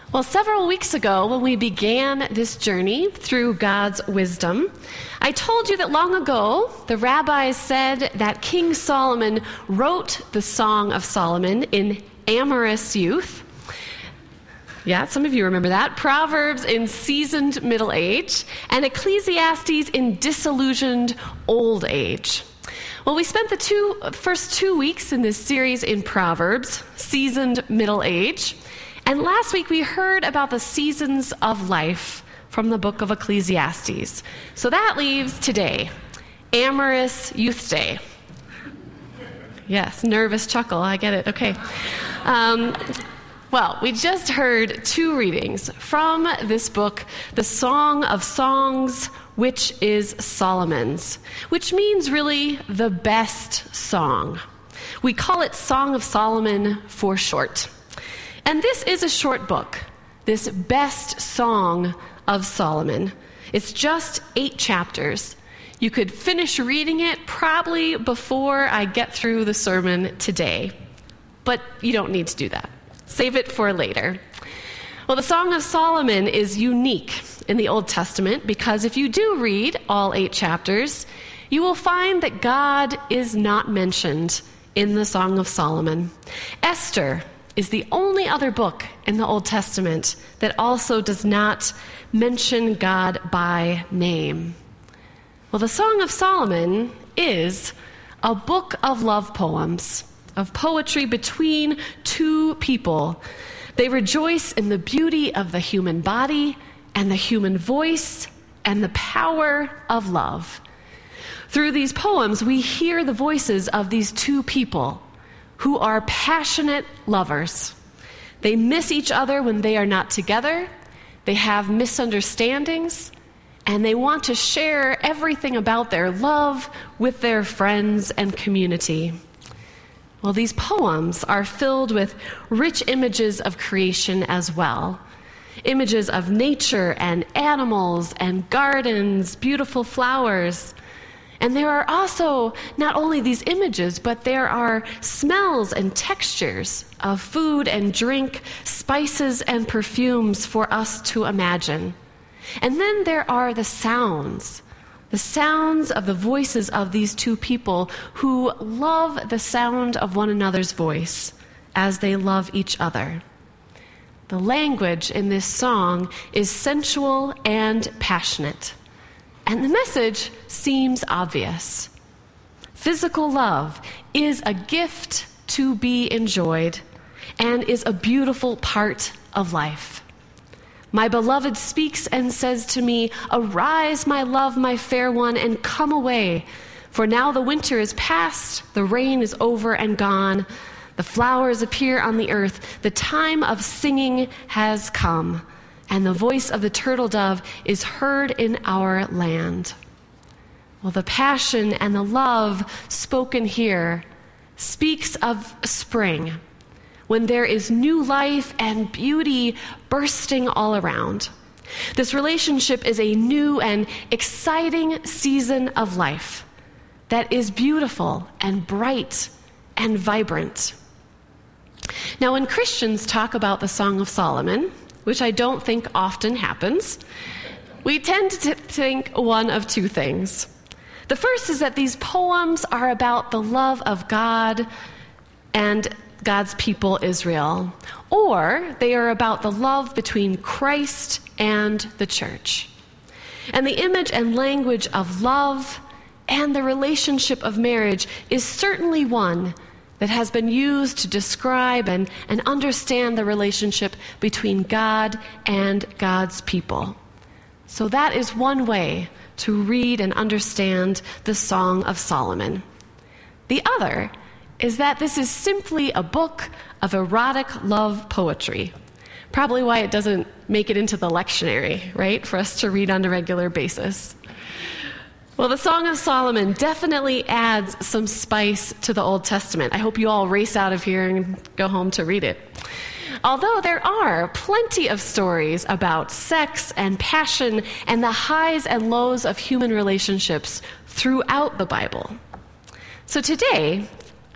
Well, several weeks ago, when we began this journey through God's wisdom, I told you that long ago, the rabbis said that King Solomon wrote the Song of Solomon in amorous youth. Yeah, some of you remember that. Proverbs in seasoned middle age, and Ecclesiastes in disillusioned old age. Well, we spent the first 2 weeks in this series in Proverbs, seasoned middle age. And last week we heard about the seasons of life from the book of Ecclesiastes. So that leaves today, Amorous Youth Day. Yes, nervous chuckle, I get it, okay. Well, we just heard 2 readings from this book, the Song of Songs, which is Solomon's, which means really the best song. We call it Song of Solomon for short. And this is a short book, this best song of Solomon. It's just 8 chapters. You could finish reading it probably before I get through the sermon today. But you don't need to do that. Save it for later. Well, the Song of Solomon is unique in the Old Testament because if you do read all 8 chapters, you will find that God is not mentioned in the Song of Solomon. Esther is the only other book in the Old Testament that also does not mention God by name. Well, the Song of Solomon is a book of love poems, of poetry between 2 people. They rejoice in the beauty of the human body and the human voice and the power of love. Through these poems, we hear the voices of these 2 people who are passionate lovers. They miss each other when they are not together. They have misunderstandings, and they want to share everything about their love with their friends and community. Well, these poems are filled with rich images of creation as well. Images of nature and animals and gardens, beautiful flowers. And there are also not only these images, but there are smells and textures of food and drink, spices and perfumes for us to imagine. And then there are the sounds of the voices of these 2 people who love the sound of one another's voice as they love each other. The language in this song is sensual and passionate. And the message seems obvious. Physical love is a gift to be enjoyed and is a beautiful part of life. My beloved speaks and says to me, "Arise, my love, my fair one, and come away. For now the winter is past, the rain is over and gone. The flowers appear on the earth. The time of singing has come. And the voice of the turtle dove is heard in our land." Well, the passion and the love spoken here speaks of spring, when there is new life and beauty bursting all around. This relationship is a new and exciting season of life that is beautiful and bright and vibrant. Now, when Christians talk about the Song of Solomon, which I don't think often happens, we tend to think one of 2 things. The first is that these poems are about the love of God and God's people, Israel, or they are about the love between Christ and the church. And the image and language of love and the relationship of marriage is certainly one that has been used to describe and understand the relationship between God and God's people. So that is one way to read and understand the Song of Solomon. The other is that this is simply a book of erotic love poetry. Probably why it doesn't make it into the lectionary, right, for us to read on a regular basis. Well, the Song of Solomon definitely adds some spice to the Old Testament. I hope you all race out of here and go home to read it. Although there are plenty of stories about sex and passion and the highs and lows of human relationships throughout the Bible. So today,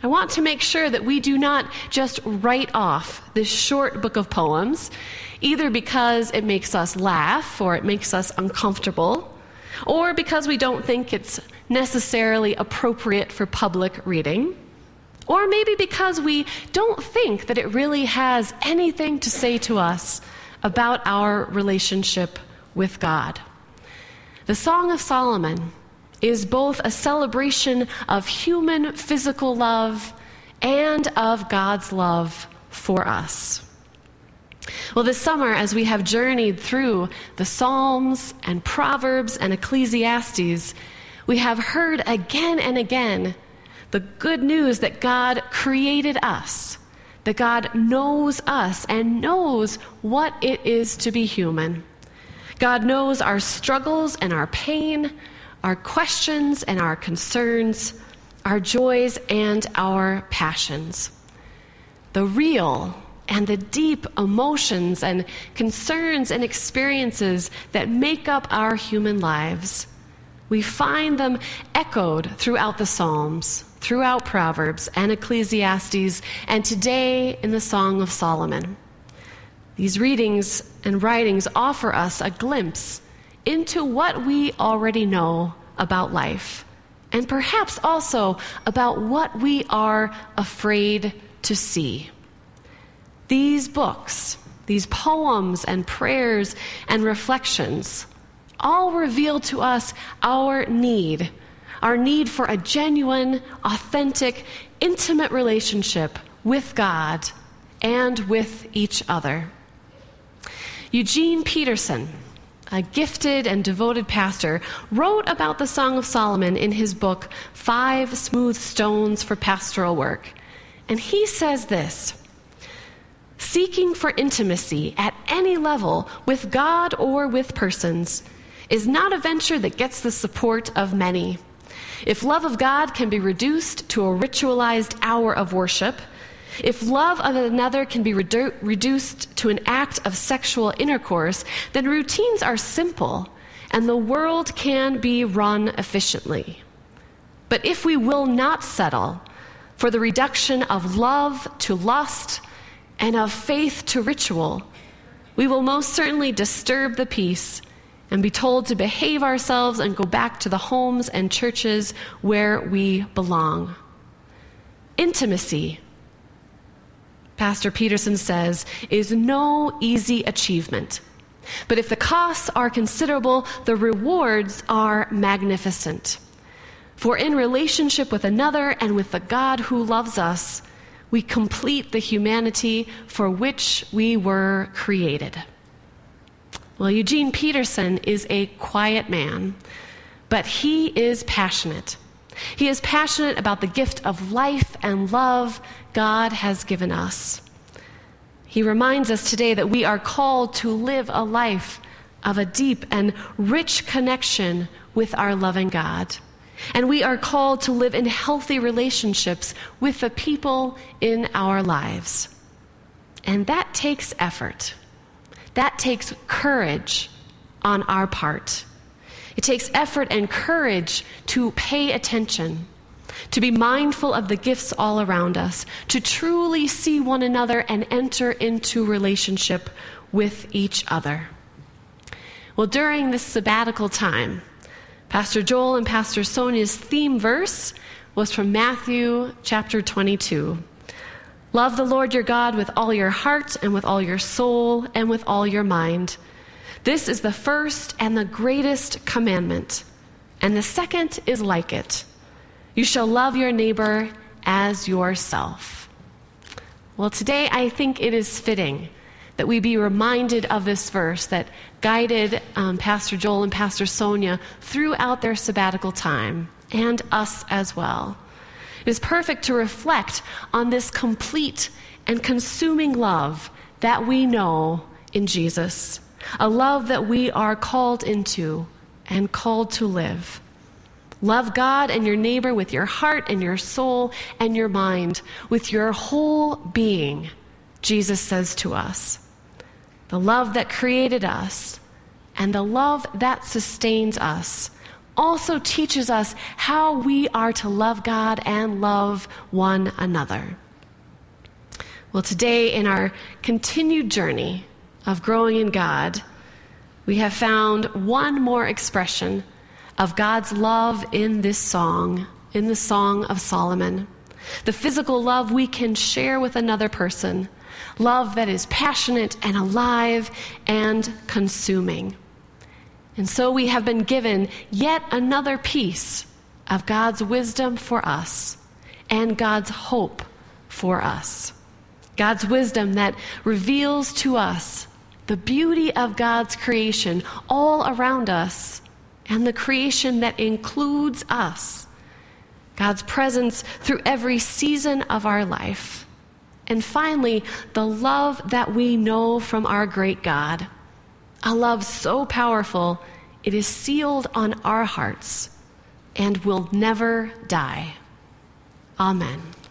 I want to make sure that we do not just write off this short book of poems, either because it makes us laugh or it makes us uncomfortable, or because we don't think it's necessarily appropriate for public reading, or maybe because we don't think that it really has anything to say to us about our relationship with God. The Song of Solomon is both a celebration of human physical love and of God's love for us. Well, this summer, as we have journeyed through the Psalms and Proverbs and Ecclesiastes, we have heard again and again the good news that God created us, that God knows us and knows what it is to be human. God knows our struggles and our pain, our questions and our concerns, our joys and our passions. The real and the deep emotions and concerns and experiences that make up our human lives, we find them echoed throughout the Psalms, throughout Proverbs and Ecclesiastes, and today in the Song of Solomon. These readings and writings offer us a glimpse into what we already know about life, and perhaps also about what we are afraid to see. These books, these poems and prayers and reflections, all reveal to us our need for a genuine, authentic, intimate relationship with God and with each other. Eugene Peterson, a gifted and devoted pastor, wrote about the Song of Solomon in his book, 5 Smooth Stones for Pastoral Work. And he says this: seeking for intimacy at any level with God or with persons is not a venture that gets the support of many. If love of God can be reduced to a ritualized hour of worship, if love of another can be reduced to an act of sexual intercourse, then routines are simple and the world can be run efficiently. But if we will not settle for the reduction of love to lust and of faith to ritual, we will most certainly disturb the peace and be told to behave ourselves and go back to the homes and churches where we belong. Intimacy, Pastor Peterson says, is no easy achievement. But if the costs are considerable, the rewards are magnificent. For in relationship with another and with the God who loves us, we complete the humanity for which we were created. Well, Eugene Peterson is a quiet man, but he is passionate. He is passionate about the gift of life and love God has given us. He reminds us today that we are called to live a life of a deep and rich connection with our loving God. And we are called to live in healthy relationships with the people in our lives. And that takes effort. That takes courage on our part. It takes effort and courage to pay attention, to be mindful of the gifts all around us, to truly see one another and enter into relationship with each other. Well, during this sabbatical time, Pastor Joel and Pastor Sonia's theme verse was from Matthew chapter 22. Love the Lord your God with all your heart and with all your soul and with all your mind. This is the first and the greatest commandment, and the second is like it. You shall love your neighbor as yourself. Well, today I think it is fitting that we be reminded of this verse that guided Pastor Joel and Pastor Sonia throughout their sabbatical time, and us as well. It is perfect to reflect on this complete and consuming love that we know in Jesus, a love that we are called into and called to live. Love God and your neighbor with your heart and your soul and your mind, with your whole being, Jesus says to us. The love that created us and the love that sustains us also teaches us how we are to love God and love one another. Well, today in our continued journey of growing in God, we have found one more expression of God's love in this song, in the Song of Solomon. The physical love we can share with another person, love that is passionate and alive and consuming. And so we have been given yet another piece of God's wisdom for us and God's hope for us. God's wisdom that reveals to us the beauty of God's creation all around us and the creation that includes us. God's presence through every season of our life. And finally, the love that we know from our great God. A love so powerful, it is sealed on our hearts and will never die. Amen.